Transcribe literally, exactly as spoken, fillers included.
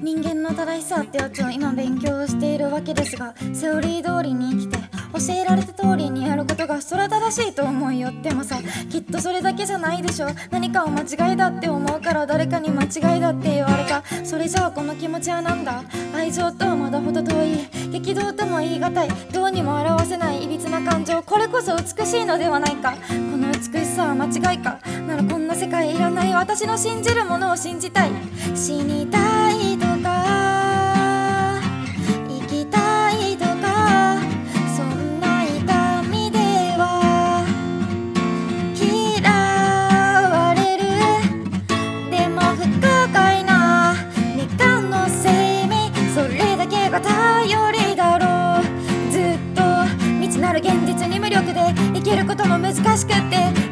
人間の正しさってやつを今勉強しているわけですが、セオリー通りに生きて教えられた通りにやることがそれは正しいと思いよってもさ、きっとそれだけじゃないでしょ。何かを間違いだって思うから誰かに間違いだって言われた。それじゃあこの気持ちはなんだ。愛情とはまだほど遠い、激動とも言い難い、どうにも表せないいびつな感情、これこそ美しいのではないか。この美しさは間違いか。ならこんな世界いらない。私の信じるものを信じたい。死にたいとか生きたいとか、そんな痛みでは嫌われる。でも不快な未完の生命、それだけが頼りだろう。ずっと未知なる現実に無力で生きることも難しくって、